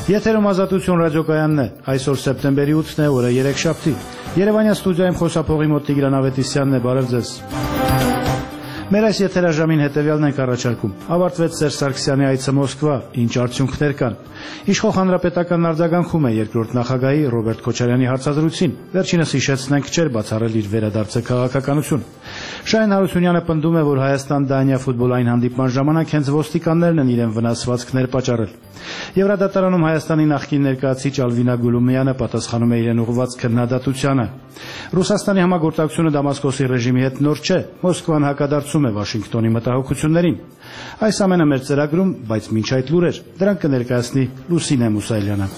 Եթերում Ազատություն ռադիոկայանն է, այսօր սեպտեմբերի 8-ն է, օրը երեքշաբթի։ Երևանյան ստուդիայում խոսափողի մոտ Տիգրան Ավետիսյանն է, բարև ձեզ։ Մեր այս եթերաժամին հետևյալն ենք առաջարկում։ Ավարտվեց Սերժ Սարգսյանի այցը Մոսկվա, ինչ արդյունքներ կան։ Իշխող հանրապետականն արձագանքում է երկրորդ նախագահի Ռոբերտ Քոչարյանի հարցազրույցին։ Վերջինս հիշեցնենք չէր բացառել իր վերադարձը քաղաքականություն։ Շահեն Հարությունյանը պնդում է, որ Հայաստան-Դանիա ֆուտբոլային հանդիպման ժամանակ հենց ոստիկաններն են իրեն վնասվածքներ պատճառել։ Եվրադատարանում Հայաստանի նախկին ներկայացուցիչ Ալվինա Գուլումյանը պատասխանում է իրեն ուղղված քննադատությանը։ Ռուսաստանի համագործակցությունը Դամասկոսի ռեժիմի հետ նոր չէ, Մոսկվան հակադարձում է Վաշինգտոնի մտահոգություններին։ Այս ամենը մեր ծրագրում, բայց մինչ այդ լուրեր, դրանք կներկայացնի Լուսինե Մուսայելյանը։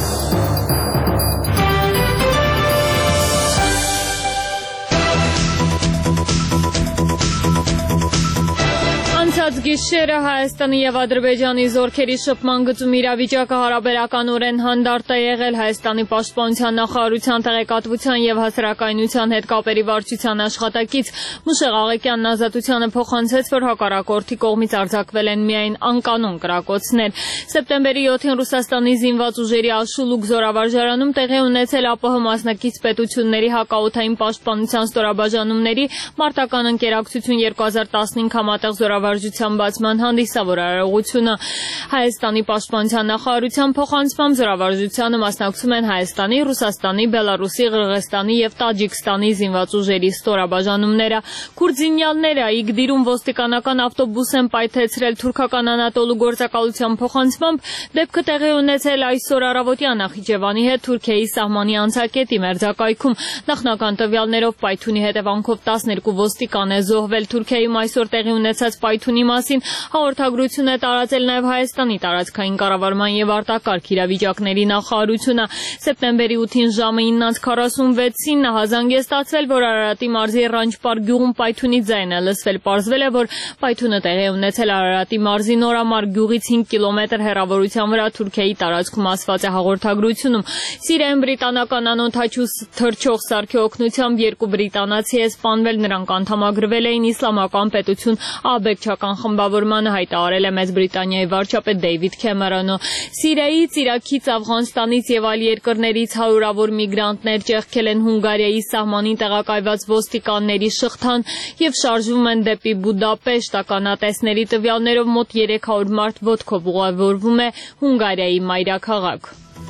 Գիշերը Հայաստանի եւ Ադրբեջանի զորքերի շփման գծում իրավիճակը հարաբերականորեն հանդարտ է եղել Հայաստանի պաշտպանության նախարարության տեղեկատվության եւ հասարակայնության հետ կապերի վարչության աշխատակից Մուշեղ Աղեկյանն Ազատությանը փոխանցեց, որ հակառակորդի կողմից արձակվել են միայն անկանոն կրակոցներ։ Սեպտեմբերի 7-ին Ռուսաստանի զինված ուժերի Աշուլուկ զորավարժարանում տեղի ունեցել ԱՊՀ մասնակից պետությունների հակաօդային պաշտպանության ստորաբաժանումների մարտական ընկերակցություն 2015 համատեղ զորավարժության բացման հանդիսավոր արարողությունը։ Հայաստանի պաշտպանության նախարարության փոխանցմամբ զորավարժությանը մասնակցում են Հայաստանի, Ռուսաստանի, Բելարուսի, Ղրղստանի եւ Տաջիկստանի զինված ուժերի ստորաբաժանումները։ Քուրդզինյալները Իգդիրում ոստիկանական ավտոբուս են պայթեցրել թուրքական Անատոլու գործակալության փոխանցմամբ դեպքը տեղի ունեցել այսօր առավոտյան Նախիջևանի հետ Թուրքիայի սահմանի անցակետի մերձակայքում։ Նախնական տվյալներով պայթունի հետևանքով 12 ոստիկան է զոհվել։ Թուրքիայում այսօր տեղի ունեցած պայթունի մասին հաղորդագրություն է տարածել նաև Հայաստանի տարածքային կառավարման եւ արտակարգ իրավիճակների նախարարությունը։ Սեպտեմբերի 8-ին ժամը 9:46-ին նահանգ է ստացվել, որ Արարատի մարզի Ռանջպար գյուղում պայթունի ձայն է լսվել։ Պարզվել է, որ պայթունը տեղի ունեցել Արարատի մարզի Նորամար գյուղից 5 կիլոմետր հեռավորության վրա Թուրքիայի տարածքում, ասված է հաղորդագրությունում։ Սիրիայում բրիտանական անօթաչու թռչող սարքի օգնությամբ 2 բրիտանացի է սպանվել, նրանք անդամագրվել էին Իսլամական պետություն աբեկչական խմբավորմանը, հայտարարել է Մեծ Բրիտանիայի վարչապետ Դեյվիդ Քեմերոնը։ Սիրիայից, Իրաքից, Աֆղանստանից եւ այլ երկրներից հարյուրավոր միգրանտներ ճեղքել են Հունգարիայի սահմանին տեղակայված ոստիկանների շղթան եւ շարժվում են դեպի Բուդապեշտ։ Ականատեսների տվյալներով մոտ 300 մարդ ոտքով ուղևորվում է Հունգարիայի մայրաքաղաք։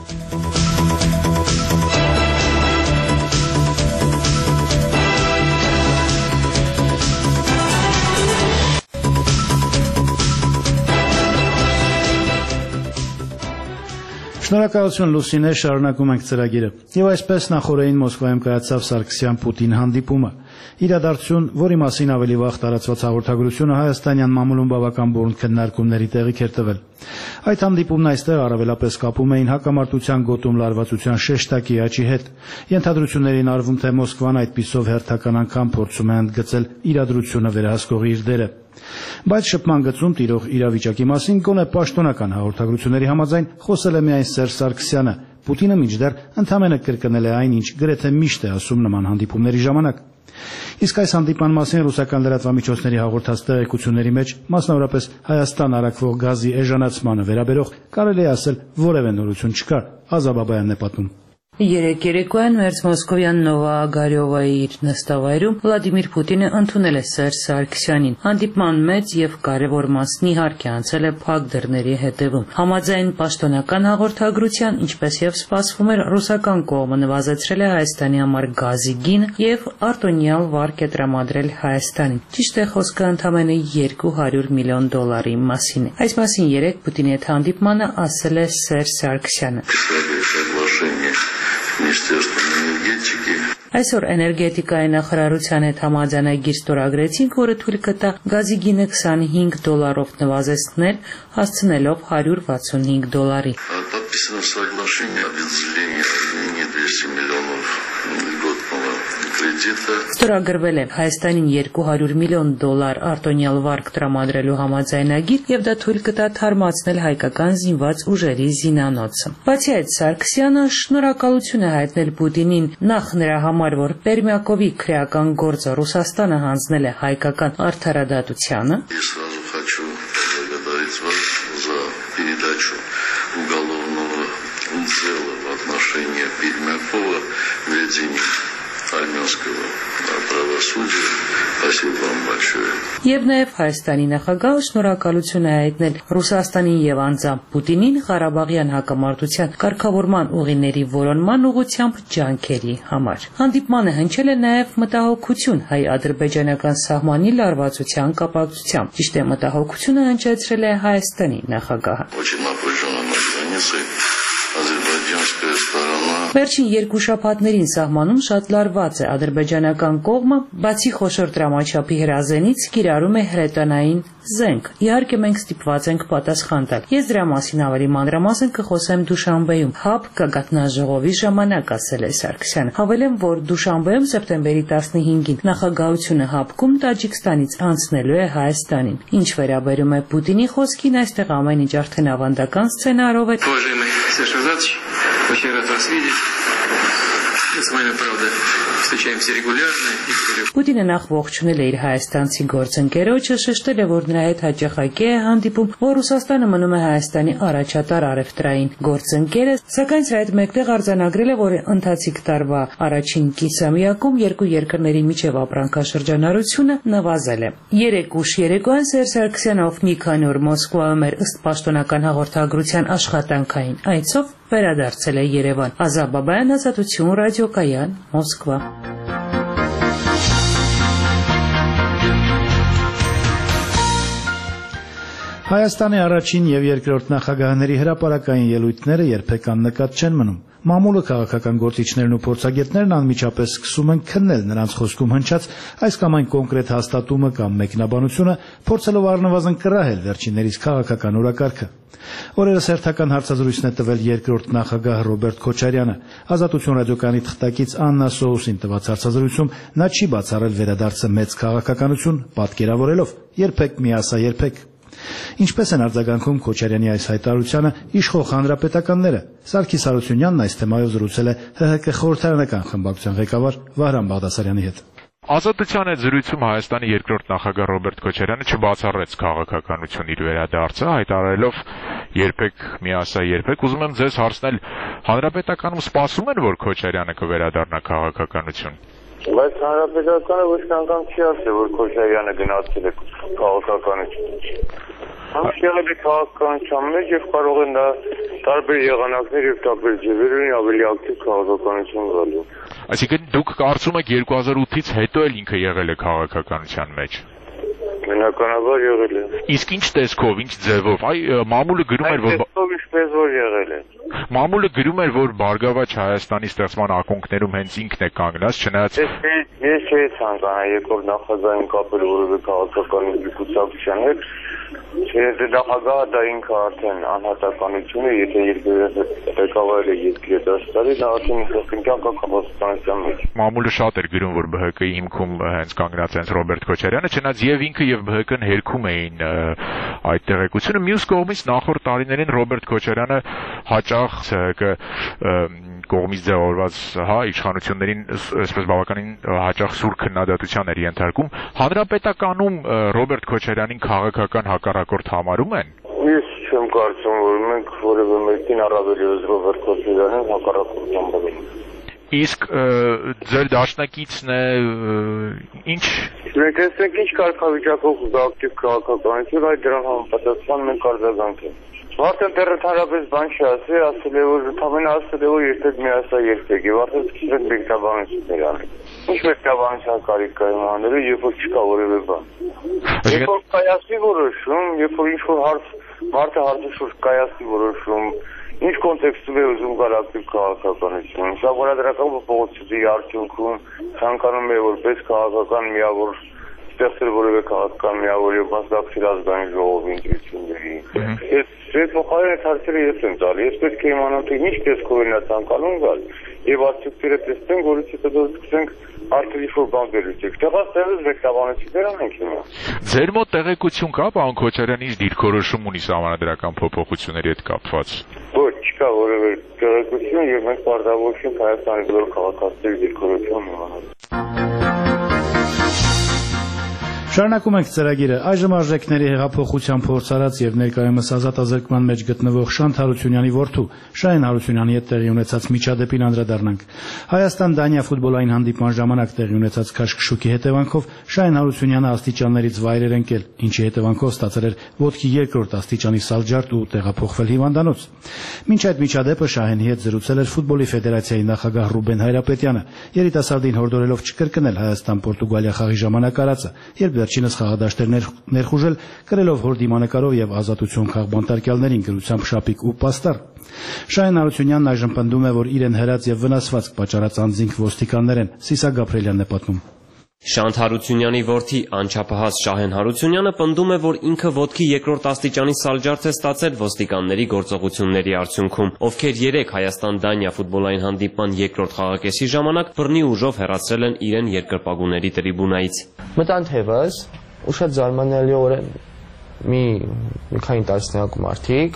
Շնորհակալություն Լուսինե, շարունակում ենք ծրագիրը։ Եվ այսպես նախորդին Մոսկվայում կայացավ Սարգսյան-Պուտին հանդիպումը։ Իրադարձություն, որի մասին ավելի վաղ տարածված հաղորդագրությունը հայաստանյան մամուլում բավական բուռն քննարկումների տեղիք էր տվել։ Այդ հանդիպումն այստեղ առավելապես կապում էին հակամարտության գոտում լարվածության շեշտակի աճի հետ։ Ենթադրություններին արվում, թե Մոսկվան այդպիսով հերթական անգամ փորձում է ընդգծել իրադրությունը վերահսկողի իր դերը։ Բայց շփման գծում տիրող իրավիճակի մասին գոնե պաշտոնական հաղորդագրությունների համաձայն խոսել է միայն Սերժ Սարգսյանը։ Պուտինը մինչդեռ ընդամենը կրկնել է այն, ինչ գրեթե միշտ է ասում նման հանդիպումների ժամանակ։ Իսկ այս հանդիպման մասին ռուսական լրատվամիջոցների հաղորդած տեղեկությունների մեջ, մասնավորապես Հայաստան առաքվող գազի էժանացմանը վերաբերող, կարելի է ասել որևէ նորություն չկար։ Ազա Բաբայանն է պատմում։ Երեկ երեկոյան մերձ մոսկովյան Նովա Ագարյովայի իր նստավայրում Վլադիմիր Պուտինը ընդունել է Սերժ Սարգսյանին։ Հանդիպման մեծ եւ կարեւոր մասն իհարկե անցել է փակ դռների հետևում։ Համաձայն պաշտոնական հաղորդագրության, ինչպես եւ սպասվում էր, ռուսական կողմը նվազեցրել է Հայաստանի համար գազի գինը եւ արտոնյալ վարկ է տրամադրել Հայաստանին։ Ճիշտ է, խոսքը ընդամենը $200 միլիոն մասին է։ Այս մասին երեկ Պուտինի հետ հանդիպմանը ասել է Սերժ Սարգսյանը։ Այսօր էներգետիկայի նախարարության հետ համաձայնագիր ստորագրեցինք, որը թույլ կտա գազի գինը $25 նվազեցնել, հասցնելով $165։ Ստորագրվել է Հայաստանին $200 միլիոն արտոնյալ վարկ տրամադրելու համաձայնագիր եւ դա թույլ կտա թարմացնել հայկական զինված ուժերի զինանոցը։ Բացի այդ, Սարգսյանը շնորհակալություն է հայտնել Պուտինին նախ նրա համար, որ Պերմյակովի քրեական գործը Ռուսաստանը հանձնել է հայկական արդարադատությանը։ решение Пермякова, введение армянского правосудия. Спасибо вам большое. Եվ նաև Հայաստանի նախագահը շնորհակալություն է հայտնել Ռուսաստանին եւ անձամբ Պուտինին Ղարաբաղյան հակամարտության կարգավորման ուղիների որոնման ուղղությամբ ջանքերի համար։ Հանդիպմանը հնչել է նաև մտահոգություն հայ-ադրբեջանական սահմանի լարվածության կապակցությամբ։ Ճիշտ է, մտահոգությունը հնչեցրել է Հայաստանի նախագահը։ Վերջին երկու շաբաթներին սահմանում շատ լարված է ադրբեջանական կողմը, բացի խոշոր դրամաչափի հրազենից կիրառում է հրետանային զենք։ Իհարկե մենք ստիպված ենք պատասխան տալ։ Ես դրա մասին ավելի մանրամասն կխոսեմ Դուշանբեում ՀԱՊ գագաթնաժողովի ժամանակ, ասել է Սարգսյանը։ Հավելեմ, որ Դուշանբեում սեպտեմբերի 15-ին նախագահությունը ՀԱՊ-ում Տաջիկստանից անցնելու է Հայաստանին։ Ինչ վերաբերում է Պուտինի խոսքին, այստեղ ամեն ինչ արդեն ավանդական սցենարով է։ Очень рад вас видеть. Мы с вами, правда, встречаемся регулярно. Պուտինը նախ ողջունել է իր հայաստանցի գործընկերոջը, շեշտել է, որ նրա հետ հաճախակի է հանդիպում, որ Ռուսաստանը մնում է Հայաստանի առաջատար առևտրային գործընկերը, սակայն սրա հետ մեկտեղ արձանագրել է, որ ընթացիկ տարվա առաջին կիսամյակում երկու երկրների միջև ապրանքաշրջանառությունը նվազել է։ Երեք ուշ երեկոյան Սերժ Սարգսյանը, ով մի քանի օր Մոսկվայում էր ըստ պաշտոնական հաղորդագրության աշխատանքային այցով, վերադարձել է Երևան։ Ազատ Բաբայան, Ազատություն, ռադիոկայան, Մոսկվա։ Հայաստանի առաջին եւ երկրորդ նախագահների հրապարակային ելույթները երբեք աննկատ չեն մնում։ Մամուլը, քաղաքական գործիչներն ու փորձագետներն անմիջապես սկսում են քննել նրանց խոսքում հնչած այս կամ այն կոնկրետ հաստատումը կամ մեկնաբանությունը, փորձելով առնվազն կռահել վերջիններիս քաղաքական օրակարգը։ Օրերս հերթական հարցազրույցն է տվել երկրորդ նախագահ Ռոբերտ Քոչարյանը։ Ազատություն ռադիոկայանի թղթակից Աննա Սոուսին տված հարցազրույցում նա չի բացառել վերադարձը մեծ քաղաքականություն, պատկերավորելով երբեք միասա երբեք։ Ինչպես են արձագանքում Քոչարյանի այս հայտարարությանը իշխող հանրապետականները։ Սարգիս Հարությունյանն այս թեմայով զրուցել է ՀՀԿ խորհրդարանական խմբակցության ղեկավար Վահրամ Բաղդասարյանի հետ։ Ազատության այդ զրույցում Հայաստանի երկրորդ նախագահ Ռոբերտ Քոչարյանը չբացառեց քաղաքականություն իր վերադարձը, հայտարարելով երբեք միասա երբեք։ Ուզում եմ ձեզ հարցնել, հանրապետականում սպասում են, որ Քոչարյանը կվերադառնա քաղաքականություն։ Բայց հանրապետականը ոչ անգամ չի ասել, որ Քոչարյանը գնացել է քաղաքականություն։ Անգլիայի քաղաքականության մեջ եւ կարող են դա տարբեր եղանակներ եւ տարբեր ձևերին ավելի ակտիվ քաղաքականություն գալու։ Այսինքն դուք կարծում եք 2008-ից հետո էլ ինքը եղել է քաղաքականության մեջ։ Բնականաբար եղել է։ Իսկ ինչ տեսքով, ինչ ձևով, մամուլը գրում էր, որ ինչպես որ եղել է։ Մամուլը գրում էր, որ Բարգավաճ Հայաստանի ստեղծման ակունքներում հենց ինքն է կանգնած, չնայած ես չէի ցանկանա երկրորդ նախագահին կապել որևէ քաղաքական կուսակցության հետ։ Եթե նախագահը դա ինքը արդեն անհատականություն է, եթե երկրի ղեկավարը երկրի դաշտարի, դա արդեն ինքնական քաղաքականության մեջ։ Մամուլը շատ էր գրում, որ ԲՀԿ-ի հիմքում հենց կանգնած հենց Ռոբերտ Քոչարյանը, չնայած եւ ինքը եւ ԲՀԿ-ն հերքում էին այդ տեղեկությունը։ Մյուս կողմից նախորդ տարիներին Ռոբերտ Քոչարյանը հաճախ ՀՀԿ կողմից ձևավորված իշխանություններին այսպես բավականին հաճախ սուր քննադատության էր ենթարկում։ Հանրապետականում Ռոբերտ Քոչարյանին քաղաքական հակառակորդ համարում են։ Ես չեմ կարծում, որ մենք որևէ մեկին առավելիως Ռոբերտ Քոչարյանին հակառակորդ համարում։ Իսկ ձեր դաշնակիցն է ինչ։ Մենք տեսնենք ինչ կարգավիճակով ակտիվ քաղաքականություն, այդ դրան համապատասխան մենք արձագանք ենք։ Արդեն տեղեթարապես բան չի ասել է, որ ընդամենը ասել է, որ երբեք միասա երբեք, եւ արդեն սկսել են մեկնաբանություններ անել։ Ինչ մեկնաբանության կարիք կա իմանալու, երբ որ չկա որևէ բան։ Երբ որ կայացի որոշում, երբ որ ինչ-որ հարց, մարդը հարցի շուրջ կայացի որոշում, ինչ կոնտեքստում է ուզում գալ ակտիվ քաղաքականություն։ Սա որադրական փոփոխությունների արդյունքում ցանկանում է որպես քաղաքական միավոր ստեղծել որևէ քաղաքական միավոր եւ մասնակցել ազգային ժողովի ընտրությունների։ Ես փոխարեն հարցերը ես եմ տալի, ես պետք է իմանամ թե ինչ տեսքով է նա ցանկանում գալ եւ արդյունքները տեսնենք, որից հետո սկսենք արդեն ինչ-որ բան վերլուծենք։ Տեղաստեղծ մեկնաբանություններ անենք հիմա։ Ձեր մոտ տեղեկություն կա, պարոն Քոչարյանի դիրքորոշում ունի սահմանադրական փոփոխությունների հետ կապված։ Ոչ, չկա որևէ տեղեկություն եւ մենք պարտավոր ենք Հայաստանի բոլոր քաղաքացիների դիրքորոշումը իմանալ։ Շարունակում ենք ծրագիրը։ Այժմ արժեքների հեղափոխության փորձ արած եւ ներկայումս ազատազրկման մեջ գտնվող Շանթ Հարությունյանի որդու Շահեն Հարությունյանի հետ տեղի ունեցած միջադեպին անդրադառնանք։ Հայաստան-Դանիա ֆուտբոլային հանդիպման ժամանակ տեղի ունեցած քաշքշուկի հետևանքով Շահեն Հարությունյանը աստիճաններից վայր էր ընկել, ինչի հետևանքով ստացել էր ոտքի 2-րդ աստիճանի սալջարդ ու տեղափոխվել հիվանդանոց։ Մինչ այդ միջադեպը Շահենի հետ զրուցել էր ֆուտբոլի ֆեդերացիայի նախագահ Ռուբեն Հայրապետյանը, երիտասարդին հորդորելով չկրկնել Հայաստան-Պորտուգալիա խաղի ժամանակ արածը, երբ վերջինս խաղադաշտ էր ներխուժել, կրելով հոր դիմանկարով եւ ազատություն քաղբանտարկյալներին գրությամբ շապիկ ու պաստառ։ Շահեն Հարությունյանն այժմ պնդում է, որ իրեն հրած եւ վնասվածք պատճառած անձինք ոստիկաններ են։ Սիսա Գաբրելյանն է պատմում։ Շանթ Հարությունյանի որդի անչափահաս Շահեն Հարությունյանը պնդում է, որ ինքը ոտքի 2-րդ աստիճանի սալջարդ է ստացել ոստիկանների գործողությունների արդյունքում, ովքեր 3 Հայաստան-Դանիա ֆուտբոլային հանդիպման 2-րդ խաղակեսի ժամանակ բռնի ուժով հեռացրել են իրեն երկրպագուների տրիբունայից։ Մտան թևս ու շատ զարմանալիորեն մի քանի տասնյակ մարդիկ,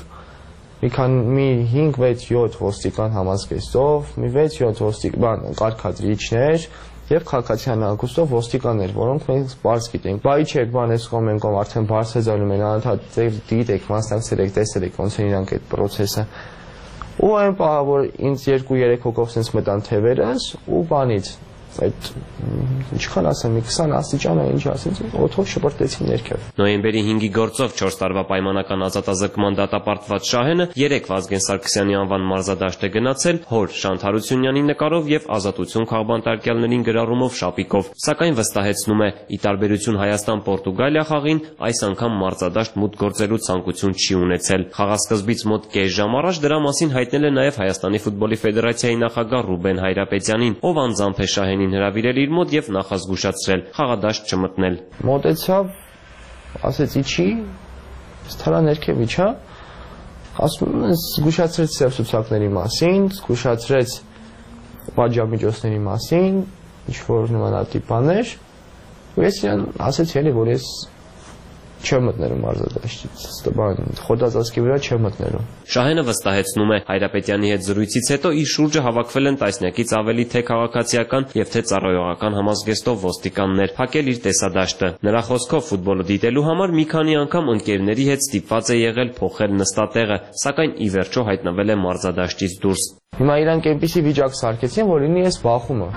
մի 5-6-7 ոստիկան համազգեստով, մի 6-7 ոստիկան կարգադրիչներ եւ քաղաքացիական հագուստով ոստիկաններ, որոնք մենք բարձ գիտենք։ Բայ չեք, բան էս կողմ են կողմ արդեն բարձ զալում են, անընդհատ դիտեք, մասնակցել եք, տեսել եք ոնց են իրանք այդ process-ը։ Ու այն պահը, որ ինձ 2-3 հոգով sense մտան թևերս ու բանից այդ ինչքան ասեմ, 20 աստիճան է, ինչ ասենց, օդով շպրտեցի ներքև։ Նոյեմբերի 5-ի գործով 4 տարվա պայմանական ազատազրկման դատապարտված Շահենը 3 Վազգեն Սարգսյանի անվան մարզադաշտ է գնացել հոր Շանթ Հարությունյանի նկարով եւ ազատություն քաղբանտարկյալներին գրառումով շապիկով, սակայն վստահեցնում է, ի տարբերություն Հայաստան-Պորտուգալիա խաղին, այս անգամ մարզադաշտ մուտք գործելու ցանկություն չի ունեցել։ Խաղասկզբից մոտ կես ժամ առաջ դրա մասին հայտնել է նաեւ Հայաստանի ֆուտբոլի ֆեդերացիայի նախագահ Ռուբեն Հայրապետյանին, ով անձամբ է Շահենին հրավիրել իր մոտ եւ նախազգուշացրել խաղադաշտ չմտնել։ Մոտեցավ, ասեց իջի, ստարա ներքև իջա, ասում զգուշացրեց սերսուցակների մասին, զգուշացրեց պատժամիջոցների մասին, ինչ որ նմանատիպ բաներ, ու ես իրան ասեցի էլի, որ ես չեմ մտնելու մարզադաշտից, խոտածածկի վրա չեմ մտնելու։ Շահենը վստահեցնում է, Հայրապետյանի հետ զրույցից հետո իր շուրջը հավաքվել են տասնյակից ավելի թե քաղաքացիական եւ թե ծառայողական համազգեստով ոստիկաններ, փակել իր տեսադաշտը։ Նրա խոսքով ֆուտբոլը դիտելու համար մի քանի անգամ ընկերների հետ ստիպված է եղել փոխել նստատեղը, սակայն ի վերջո հայտնվել է մարզադաշտից դուրս։ Հիմա իրանք այնպիսի վիճակ սարքեցին, որ լինի ես բախումը։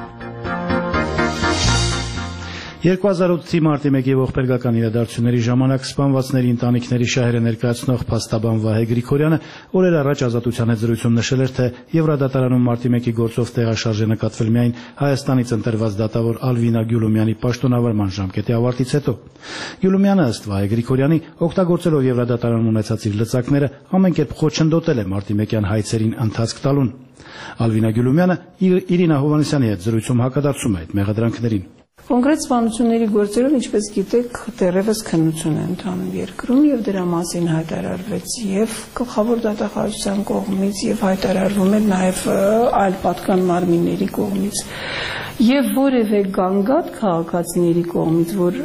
2008-ի մարտի 1-ի ողբերգական իրադարձությունների ժամանակ սպանվածների ընտանիքների շահերը ներկայացնող փաստաբան Վահե Գրիգորյանը օրեր առաջ Ազատության հետ զրույցում նշել էր, թե Եվրադատարանում մարտի 1-ի գործով տեղաշարժ է նկատվել միայն Հայաստանից ընտրված դատավոր Ալվինա Գյուլումյանի պաշտոնավարման ժամկետի ավարտից հետո։ Գյուլումյանը ըստ Վահե Գրիգորյանի օգտագործելով Եվրադատարանում ունեցած իր լծակները ամեն կերպ խոչընդոտել է մարտի 1-յան հայցերին ընթացք տալուն։ Ալվինա Գյուլումյանը Իրինա Հովհաննիսյանի հետ զրույցում հակադարձում է այդ մեղադրանքներին։ Կոնկրետ սպանությունների գործերով, ինչպես գիտեք, դեռևս քննություն է ընթանում երկրում եւ դրա մասին հայտարարվեց եւ գլխավոր դատախազության կողմից եւ հայտարարվում է նաեւ այլ պատկան մարմինների կողմից եւ որևէ գանգատ քաղաքացիների կողմից, որ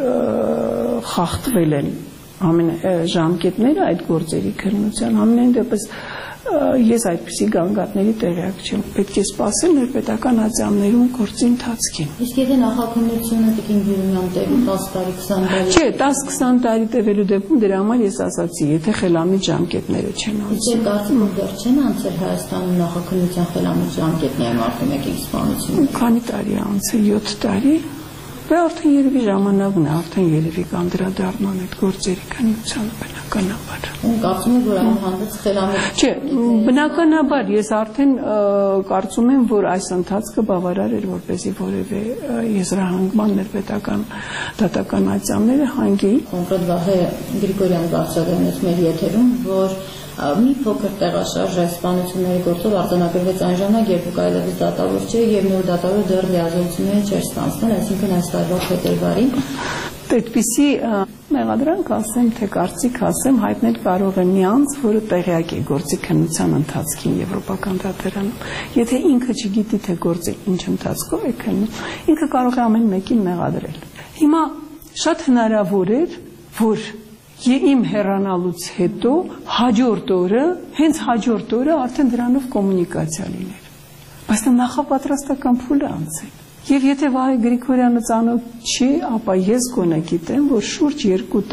խախտվել են ամեն ժամկետները այդ գործերի քննության, ամենայն դեպս ես այդպիսի գանգատների տեղյակ չեմ։ Պետք է սպասել ներպետական ատյամներում գործի ընթացքին։ Իսկ եթե նախաքննությունը տիկին Գյուլումյան տևի 10 տարի, 20 տարի։ Չէ, 10-20 տարի տևելու դեպքում դրա համար ես ասացի, եթե խելամիտ ժամկետները չեն անցել։ Իսկ կարծում եք դեռ չեն անցել Հայաստանում նախաքննության խելամիտ ժամկետները մարտի 1-ի սպանությունը։ Քանի տարի անցել, 7 տարի։ Դա արդեն երևի ժամանակն է, արդեն երևի կանդրադառնան այդ գործերի քննությանը բնականաբար։ Կարծում եք, որ այնուհանդերձ խելամիտ։ Չէ, բնականաբար ես արդեն կարծում եմ, որ այս ընթացքը բավարար էր, որպեսզի որևէ եզրահանգման ներպետական դատական ատյամները հանգեին։ Կոնկրետ Վահե Գրիգորյանը բարձրացրեց մեր եթերում, որ մի փոքր տեղաշարժ այս սպանությունների գործով արձանագրվեց այն ժամանակ, երբ Ուկայլևից դատավոր չէ եւ նոր դատավորը դեռ լիազորություններ չէր ստանձնել, այսինքն այս տարվա փետրվարին։ Այդպիսի մեղադրանք ասեմ, թե կարծիք ասեմ, հայտնել կարող է մի անձ, որը տեղյակ է գործի քննության ընթացքին Եվրոպական դատարանում։ Եթե ինքը չգիտի, թե գործը ինչ ընթացքով է քննում, ինքը կարող է ամեն մեկին մեղադրել։ Հիմա շատ հնարավոր էր, որ իմ հեռանալուց հետո հաջորդ օրը, հենց հաջորդ օրը արդեն դրանով կոմունիկացիա լիներ։ Բայց նախապատրաստական փուլը անցել։ Եվ եթե Վահե Գրիգորյանը ծանոթ չի, ապա ես գոնե գիտեմ, որ շուրջ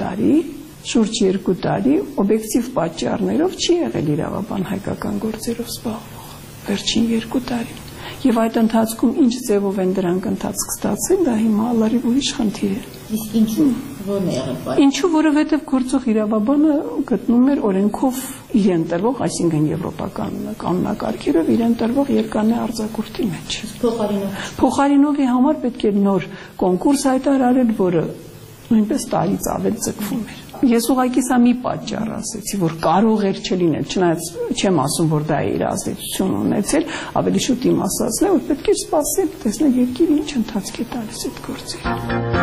2 տարի օբյեկտիվ պատճառներով չի եղել իրավաբան հայկական գործերով զբաղվող, վերջին 2 տարի։ Եվ այդ ընթացքում ինչ ձևով են դրանք ընթացք ստացել, դա հիմա լրիվ ուրիշ խնդիր է։ Իսկ ինչու ո՞րն է եղել։ Ինչու, որովհետև գործող իրավաբանը գտնում էր օրենքով իրեն տրվող, այսինքն եվրոպական կանոնակարգերով իրեն տրվող երկանե արձակուրդի մեջ։ Փոխարինողի համար պետք է նոր կոնկուրս հայտարարել, որը նույնպես տարից ավել ձգվում էր։ Ես ուղղակի սա մի պատճառ ասեցի, որ կարող էր չլինել, չնայած չեմ ասում, որ դա իր ազդեցություն ունեցել, ավելի շուտ իմ ասածն է, որ պետք է սպասել, տեսնել երկիրը ինչ ընթացք է տալիս այդ գործերը։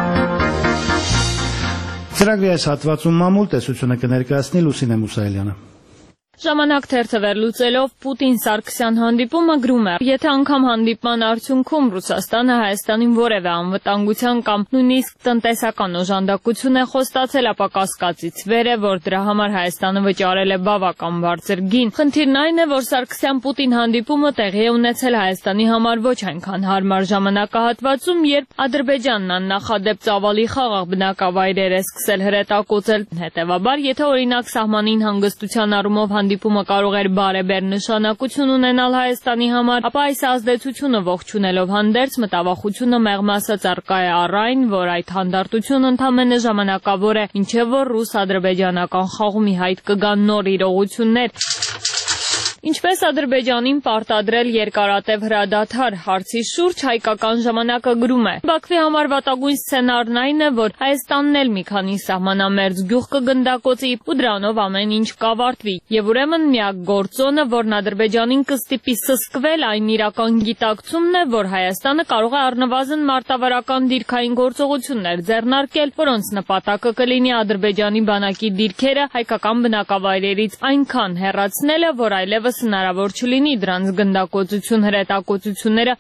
Ծրագրի այս հատվածում մամուլ տեսությունը կներկայացնի Լուսինե Մուսայելյանը։ Ժամանակ թերթը վերլուծելով Պուտին-Սարգսյան հանդիպումը գրում է. Եթե անգամ հանդիպման արդյունքում Ռուսաստանը Հայաստանին որևէ անվտանգության կամ նույնիսկ տնտեսական օժանդակություն է խոստացել, ապա կասկածից վեր է, որ դրա համար Հայաստանը վճարել է բավական բարձր գին։ Խնդիրն այն է, որ Սարգսյան-Պուտին հանդիպումը տեղի է ունեցել Հայաստանի համար ոչ այնքան հարմար ժամանակահատվածում, երբ Ադրբեջանն աննախադեպ ծավալի խաղաղ բնակավայրեր է սկսել հրետակոծել։ Հետևաբար, եթե օրինակ սահմանին հանգստության առումով հանդիպումը կարող էր բարեբեր նշանակություն ունենալ Հայաստանի համար, ապա այս ազդեցությունը ողջունելով հանդերձ մտավախությունը մեղմ ասած առկա է առ այն, որ այդ հանդարտությունը ընդամենը ժամանակավոր է, ինչև որ ռուս-ադրբեջանական խաղումի հայտ կգան նոր իրողություններ։ Ինչպես Ադրբեջանին պարտադրել երկարատև հրադադար հարցի շուրջ հայկական ժամանակը գրում է. Բաքվի համար վատագույն սցենարն այն է, որ Հայաստանն էլ մի քանի սահմանամերձ գյուղ կգնդակոծի ու դրանով ամեն ինչ կավարտվի։ Եվ ուրեմն միակ գործոնը, որն Ադրբեջանին կստիպի սսկվել, այն իրական գիտակցումն է, որ Հայաստանը կարող է առնվազն մարտավարական դիրքային գործողություններ ձեռնարկել, որոնց նպատակը կլինի Ադրբեջանի բանակի դիրքերը հայկական բնակավայրերից այնքան հեռացնելը, որ այլևս հնարավոր չլինի դրանց գնդակոծություն հրետակոծությունները։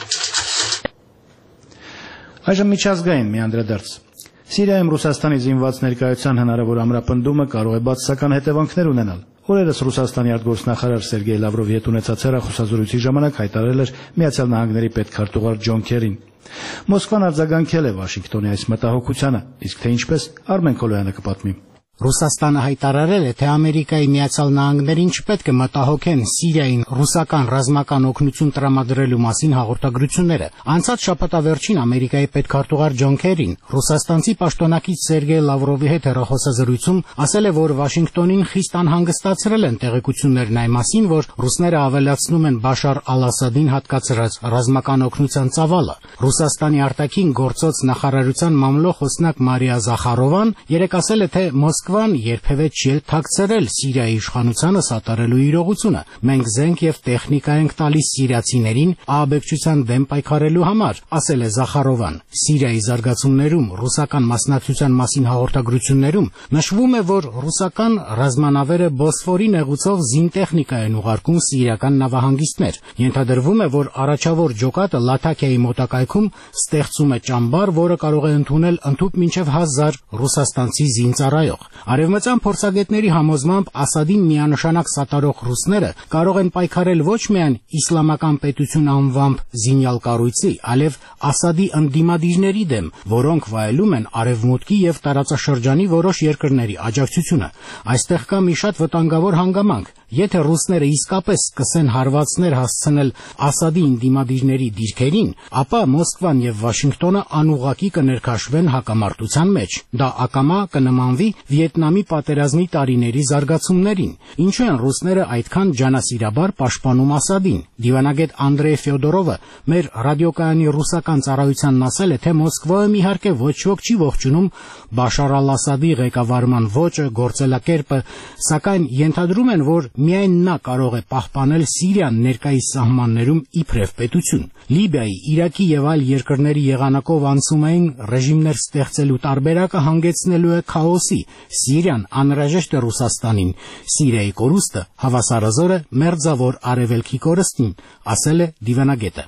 Այժմ միջազգային մի անդրադարձ։ Սիրիայում Ռուսաստանի զինված ներկայության հնարավոր ամրապնդումը կարող է բացասական հետևանքներ ունենալ։ Օրերս Ռուսաստանի արտգործնախարար Սերգեյ Լավրովի հետ ունեցած հեռախոսազրույցի ժամանակ հայտարարել էր Միացյալ Նահանգների պետքարտուղար Ջոն Քերին։ Մոսկվան արձագանքել է Վաշինգտոնի այս մտահոգությանը, իսկ թե ինչպես Արմեն Քոլոյանը կպատմի։ Ռուսաստանը հայտարարել է, թե Ամերիկայի Միացյալ Նահանգներին չպետք է մտահոգեն Սիրիային ռուսական ռազմական օգնություն տրամադրելու մասին հաղորդագրությունները։ Անցած շաբաթավերջին Ամերիկայի պետքարտուղար Ջոն Քերին ռուսաստանցի պաշտոնակից Սերգեյ Լավրովի հետ հեռախոսազրույցում ասել է, որ Վաշինգտոնին խիստ անհանգստացրել են տեղեկություններն այն մասին, որ ռուսները ավելացնում են Բաշար Ալ-Ասադին հատկացրած ռազմական օգնության ծավալը։ Ռուսաստանի արտաքին գործոց նախարարության մամլո խոսնակ Մարիա Զախարովան երեկ ասել է, թե Մոսկվան երբևէ չի թաքցրել Սիրիայի իշխանությանը սատարելու իրողությունը։ Մենք զենք եւ տեխնիկա ենք տալիս սիրիացիներին ահաբեկչության դեմ պայքարելու համար, ասել է Զախարովան։ Սիրիայի զարգացումներում ռուսական մասնակցության մասին հաղորդագրություններում նշվում է, որ ռուսական ռազմանավերը Բոսֆորի նեղուցով զինտեխնիկա են ուղարկում սիրիական նավահանգիստներ։ Ենթադրվում է, որ առաջավոր ջոկատը Լաթաքիայի մոտակայքում ստեղծում է ճամբար, որը կարող է ընդունել ընդհուպ մինչև 1000 ռուսաստանցի զինծառայող։ Արևմտյան փորձագետների համոզմամբ Ասադին միանշանակ սատարող ռուսները կարող են պայքարել ոչ միայն իսլամական պետություն անվամբ զինյալ կառույցի, այլև Ասադի ընդդիմադիրների դեմ, որոնք վայելում են արևմուտքի եւ տարածաշրջանի որոշ երկրների աջակցությունը։ Այստեղ կա մի շատ վտանգավոր հանգամանք։ Եթե ռուսները իսկապես սկսեն հարվածներ հասցնել Ասադի ընդդիմադիրների դիրքերին, ապա Մոսկվան եւ Վաշինգտոնը անուղղակի կներքաշվեն հակամարտության մեջ։ Դա ակամա կնմանվի Վիետնամի պատերազմի տարիների զարգացումներին։ Ինչու են ռուսները այդքան ջանասիրաբար պաշտպանում Ասադին։ Դիվանագետ Անդրեյ Ֆյոդորովը մեր ռադիոկայանի ռուսական ծառայությանն ասել է, թե Մոսկվայում իհարկե ոչ ոք չի ողջունում Բաշար Ալ-Ասադի ղեկավարման ոճը, գործելակերպը, սակայն ենթադրում են, որ միայն նա կարող է պահպանել Սիրիան ներկայիս սահմաններում իբրև պետություն։ Լիբիայի, Իրաքի եւ այլ երկրների եղանակով անցումային ռեժիմներ ստեղծելու տարբերակը հանգեցնելու է քաոսի։ Սիրիան անհրաժեշտ է Ռուսաստանին։ Սիրիայի կորուստը հավասարազոր է մերձավոր արևելքի կորստին, ասել է դիվանագետը։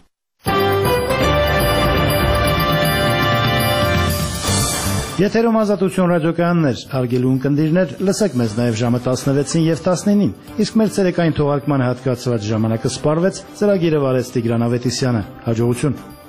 Եթերում Ազատություն ռադիոկայաններ, հարգելի ունկնդիրներ, լսեք մեզ նաև ժամը 16-ին եւ 19-ին, իսկ մեր ցերեկային թողարկման հատկացված ժամանակը սպառվեց, ծրագիրը վարեց Տիգրան Ավետիսյանը։ Հաջողություն։